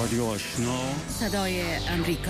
رادیو آشنا صدای امریکا.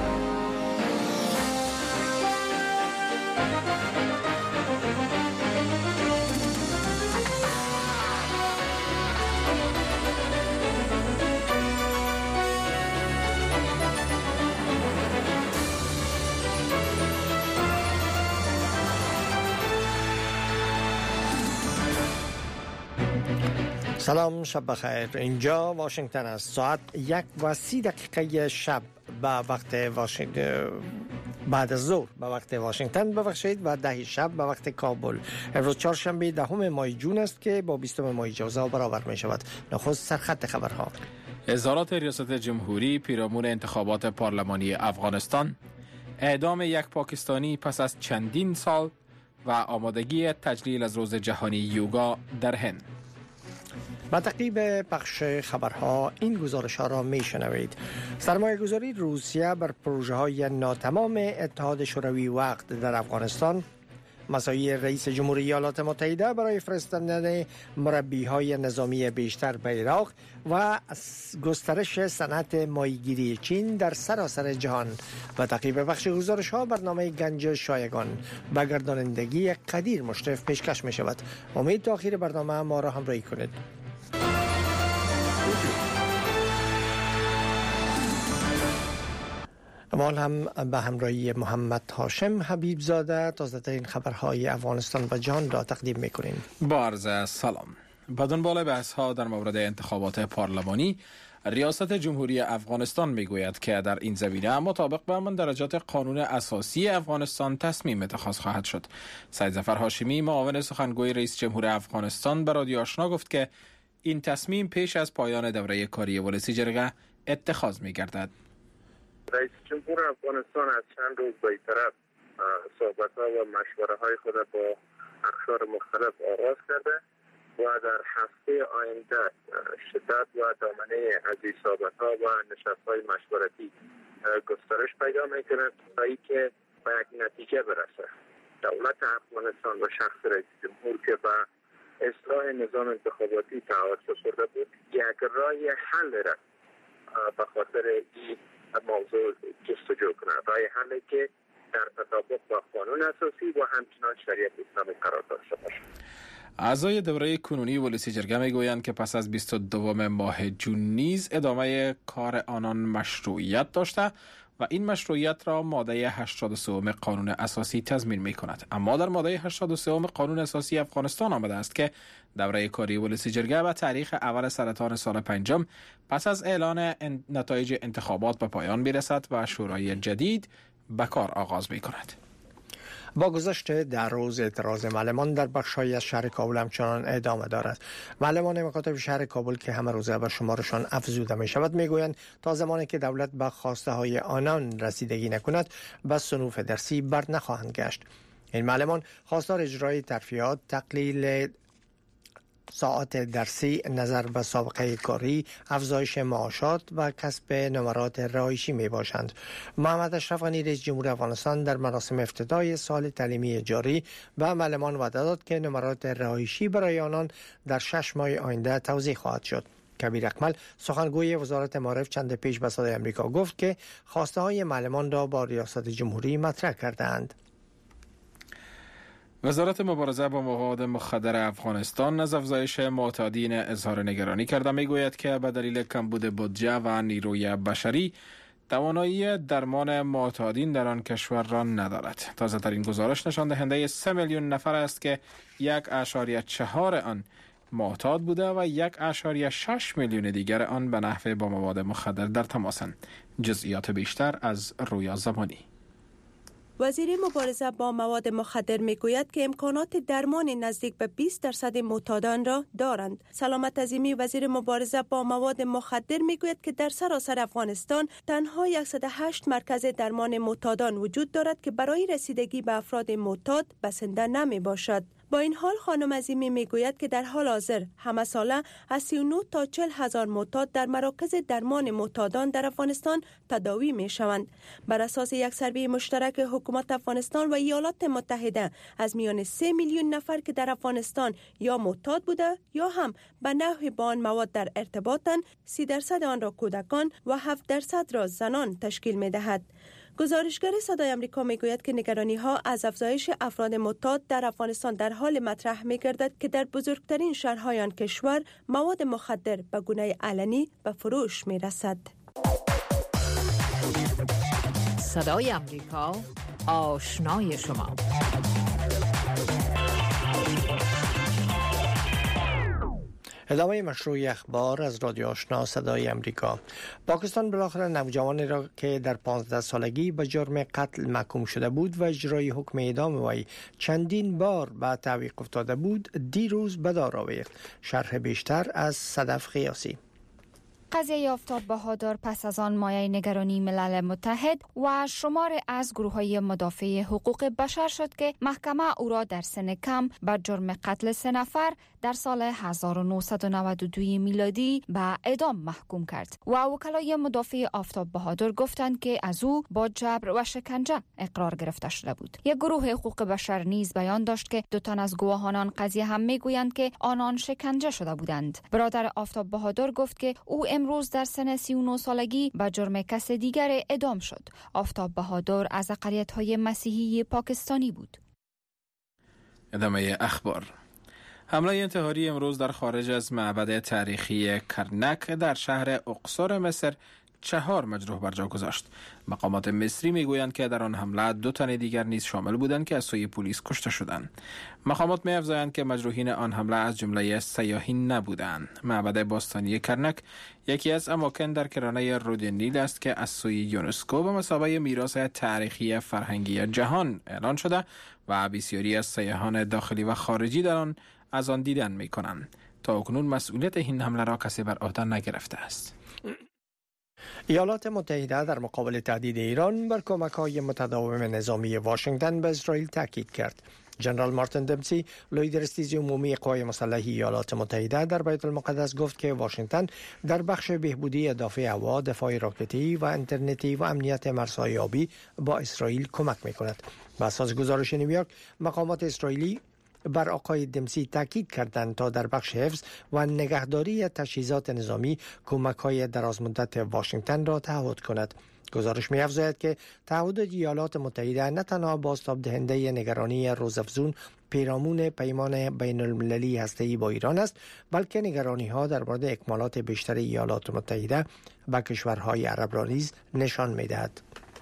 سلام، شب بخیر. اینجا واشنگتن است. ساعت 1:30 شب به وقت واشنگتن، بعد از ظهر به وقت واشنگتن ببخشید، و 10 شب به وقت کابل. امروز چهارشنبه 10 ماه جون است که با 20 ماه جوزا برابر می شود. نخست سرخط خبرها. اظهارات ریاست جمهوری پیرامون انتخابات پارلمانی افغانستان، اعدام یک پاکستانی پس از چندین سال و آمادگی تجلیل از روز جهانی یوگا در هند. با تعقیب پخش خبرها این گزارش ها را می شنوید. سرمایه گذاری روسیه بر پروژه های ناتمام اتحاد شوروی وقت در افغانستان، مساعی رئیس جمهوری ایالات متحده برای فرستادن مربی های نظامی بیشتر به عراق و گسترش صنعت ماهیگیری چین در سراسر جهان. با تعقیب بخش گزارش ها برنامه گنج شایگان به گردانندگی قدیر مشرف پیشکش می شود. امید تا آخر برنامه ما را همراهی کنید. اول هم به همراهی محمد هاشم حبیب زاده تازه ترین خبرهای افغانستان و جهان را تقدیم میکنیم. با عرض سلام. با دنبال بحث ها در مورد انتخابات پارلمانی، ریاست جمهوری افغانستان میگوید که در این زمینه مطابق با مندرجات قانون اساسی افغانستان تصمیم اتخاذ خواهد شد. سید ظفر هاشمی، معاون سخنگوی رئیس جمهور افغانستان، به رادیو آشنا گفت که این تصمیم پیش از پایان دوره کاری ولسی جرگه اتخاذ میگردد. رئیس جمهور افغانستان از چند روز بی‌طرف صحبت‌ها و مشوره‌های خود با اقشار مختلف آغاز کرده و در هفته آینده شدت و دامنه از این صحبت‌ها و نشست‌های مشورتی گسترش پیدا می‌کند تا اینکه به یک نتیجه برسه. دولت افغانستان و شخص رئیس جمهور که به اصلاح نظام انتخاباتی تعهد سپرده بود، یک راه حل را به خاطر این موضوع جستجو کنند. راه حلی که در تطابق با قانون اساسی و همچنان شریعت اسلامی قرار داشته باشد. اعضای دوره کنونی ولسی جرگه میگویند که پس از 22 ماه جون نیز ادامه کار آنان مشروعیت داشته و این مشروعیت را ماده 83 قانون اساسی تضمین می کند. اما در ماده 83 قانون اساسی افغانستان آمده است که دوره کاری ولسی جرگه به تاریخ اول سرطان سال 5 پس از اعلان نتایج انتخابات به پایان می رسد و شورای جدید به کار آغاز می کند. با گذشت در روز اعتراض معلمان در بخش‌های از شهر کابل همچنان ادامه دارد. معلمان مکاتب شهر کابل که همه روزه به شمارشان افزوده می شود میگویند تا زمانی که دولت به خواسته های آنان رسیدگی نکند به صنوف درسی بر نخواهند گشت. این معلمان خواستار اجرای ترفیعات، تقلیل ساعات درسی، نظر به سابقه کاری، افزایش معاشات و کسب نمرات رهایشی می باشند. محمد اشرف غنی، رئیس جمهور افغانستان، در مراسم افتتاحی سال تعلیمی جاری به معلمان وعده داد که نمرات رهایشی برای آنان در 6 ماه آینده توزیع خواهد شد. کبیر اکمل، سخنگوی وزارت معارف، چند پیش به صدای آمریکا گفت که خواسته های معلمان را با ریاست جمهوری مطرح کردند. وزارت مبارزه با مواد مخدر افغانستان از افزایش معتادین اظهار نگرانی کرده. میگوید که به دلیل کمبود بودجه و نیروی بشری توانایی درمان معتادین در آن کشور را ندارد. تازه ترین گزارش نشان دهنده 3 میلیون نفر است که 1.4 آن معتاد بوده و 1.6 میلیون دیگر آن به نحو با مواد مخدر در تماسند. جزئیات بیشتر از رویا زمانی. وزیر مبارزه با مواد مخدر میگوید که امکانات درمان نزدیک به 20% معتادان را دارند. سلامت عظیمی، وزیر مبارزه با مواد مخدر، میگوید که در سراسر افغانستان تنها 108 مرکز درمان معتادان وجود دارد که برای رسیدگی به افراد معتاد بسنده نمی باشد. با این حال خانم عظیمی میگوید که در حال حاضر همه ساله از 39 تا 40 هزار معتاد در مراکز درمان معتادان در افغانستان تداوی می شوند. بر اساس یک سروی مشترک حکومت افغانستان و ایالات متحده از میان 3 میلیون نفر که در افغانستان یا معتاد بوده یا هم به نحوی با آن مواد در ارتباطند، 30% آن را کودکان و 7% را زنان تشکیل می دهد. گزارشگر صدای آمریکا میگوید که نگرانی ها از افزایش افراد معتاد در افغانستان در حال مطرح می گردد که در بزرگترین شهرهای آن کشور مواد مخدر به گونه علنی به فروش می رسد. صدای آمریکا، آشنای شما. ادامه مشروع اخبار از رادیو آشنا صدای امریکا. پاکستان بالاخره نوجوانی را که در 15 سالگی به جرم قتل محکوم شده بود و اجرای حکم اعدام وی چندین بار به تعویق افتاده بود دیروز به دار آورد. شرح بیشتر از صدف قیاسی. قضیه آفتاب بهادر پس از آن مایه نگرانی ملل متحد و شمار از گروه‌های مدافع حقوق بشر شد که محکمه او را در سن کم به جرم قتل 3 نفر در سال 1992 میلادی به اعدام محکوم کرد و وکلای مدافع آفتاب بهادر گفتند که از او با جبر و شکنجه اقرار گرفته شده بود. یک گروه حقوق بشر نیز بیان داشت که 2 تن از گواهان آن قضیه هم میگویند که آنان شکنجه شده بودند. برادر آفتاب بهادر گفت که او امروز در سن 39 سالگی به جرم کس دیگر اعدام شد. آفتاب بهادر از اقلیت‌های مسیحی پاکستانی بود. ادامه اخبار. حمله انتحاری امروز در خارج از معبد تاریخی کرنک در شهر اقصر مصر 4 مجروح بر جا گذاشت. مقامات مصری میگویند که در آن حمله 2 تن دیگر نیز شامل بودند که از سوی پلیس کشته شدند. مقامات می‌افزایند که مجروحین آن حمله از جمله سیاحین نبودند. معبد باستانی کرنک یکی از اماکن در کرانه رود نیل است که از سوی یونسکو به مثابه میراث تاریخی فرهنگی جهان اعلان شده و بسیاری از سیاحان داخلی و خارجی در آن از آن دیدن می‌کنند. تا اکنون مسئولیت این حمله را کسی بر عهده نگرفته است. ایالات متحده در مقابل تهدید ایران بر کمک‌های متداوم نظامی واشنگتن به اسرائیل تاکید کرد. جنرال مارتین دمسی، لوی درستیز عمومی قوای مسلح ایالات متحده در بیت المقدس گفت که واشنگتن در بخش بهبودی دفاع هوا، دفاع راکتی و اینترنتی و امنیت مرزهای آبی با اسرائیل کمک می‌کند. بر اساس گزارش نیویورک، مقامات اسرائیلی بر آقای دمسی تاکید کردند تا در بخش حفظ و نگهداری تجهیزات نظامی کمک‌های درازمدت واشنگتن را تعهد کند. گزارش می‌افزاید که تعهد ایالات متحده نه تنها بازتاب دهنده نگرانی روزافزون پیرامون پیمان بین المللی هسته‌ای با ایران است، بلکه نگرانی‌ها در مورد اکمالات بیشتر ایالات متحده به کشورهای عرب را نیز نشان می‌دهد.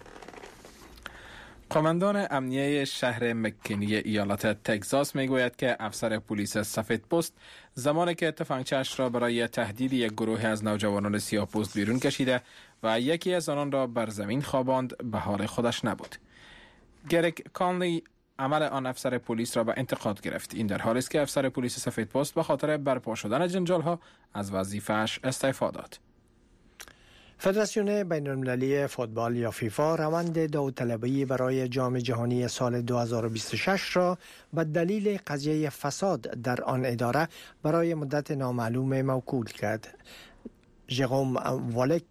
قماندان امنیه شهر مکنی ایالت تگزاس میگوید که افسر پلیس سفید پوست زمانی که تفنگچه‌اش را برای تهدید یک گروه از نوجوانان سیاه‌پوست بیرون کشیده و یکی از آنان را بر زمین خواباند به حال خودش نبود. گریگ کانلی عمل آن افسر پلیس را به انتقاد گرفت. این در حالی است که افسر پلیس سفید پوست به خاطر برپا شدن جنجال‌ها از وظیفه‌اش استعفا داد. فدراسیون بین‌المللی فوتبال یا فیفا روند داوطلبی برای جام جهانی سال 2026 را به دلیل قضیه فساد در آن اداره برای مدت نامعلوم موکول کرد. ژروم والک،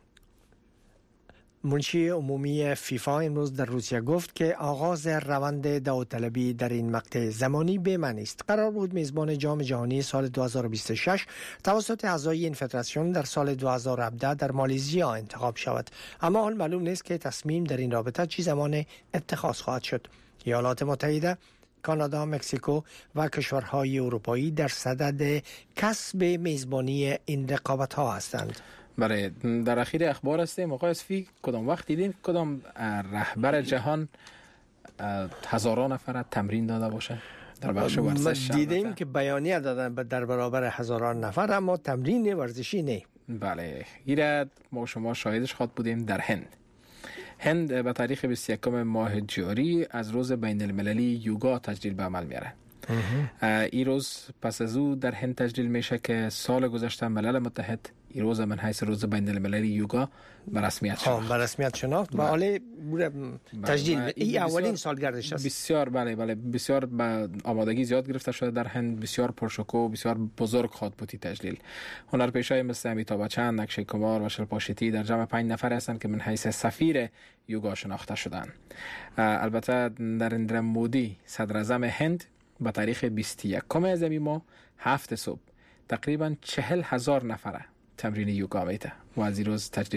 منشی عمومی فیفا، امروز در روسیه گفت که آغاز روند داوطلبی در این مقطع زمانی به معنی است. قرار بود میزبان جام جهانی سال 2026 توسط اعضای این فدراسیون در سال 2017 در مالزیا انتخاب شود، اما حال معلوم نیست که تصمیم در این رابطه چه زمان اتخاذ خواهد شد. ایالات متحده، کانادا، مکزیکو و کشورهای اروپایی در صدد کسب میزبانی این رقابت‌ها هستند. برای در اخیر اخبار هستیم آقای اسفی، کدام وقت دیدیم کدام رهبر جهان هزاران نفر تمرین داده باشه در بخش ورزش؟ دیدیم که بیانیه دادن در برابر هزاران نفر، اما تمرین ورزشی نه. بله، ایراد ما شما شاهدش خواهد بودیم در هند به تاریخ 21 ماه جاری از روز بین المللی یوگا تجلیل به عمل میاره. این روز پس از او در هند تجلیل میشه که سال گذشته ملل متحد این روز من حیث روز بین المللی یوگا به رسمیت شناخت. به رسمیت شناخت و حالا تجلیل این اولین سالگردش است. بسیار بله بسیار با آمادگی زیاد گرفته شده در هند، بسیار پرشکوه، بسیار بزرگ خواهد بود تجلیل. هنرپیشه‌ای مثل امیتابh بچن، اکشی کمار و شیلپا شتی در جمع 5 نفر هستند که من حیث سفیر یوگا شناخته شدند. البته نریندرا مودی صدر اعظم هند با تاریخ 21 از این ماه 7 صبح تقریبا 40,000 نفر تمرین یوگا میده و از این روز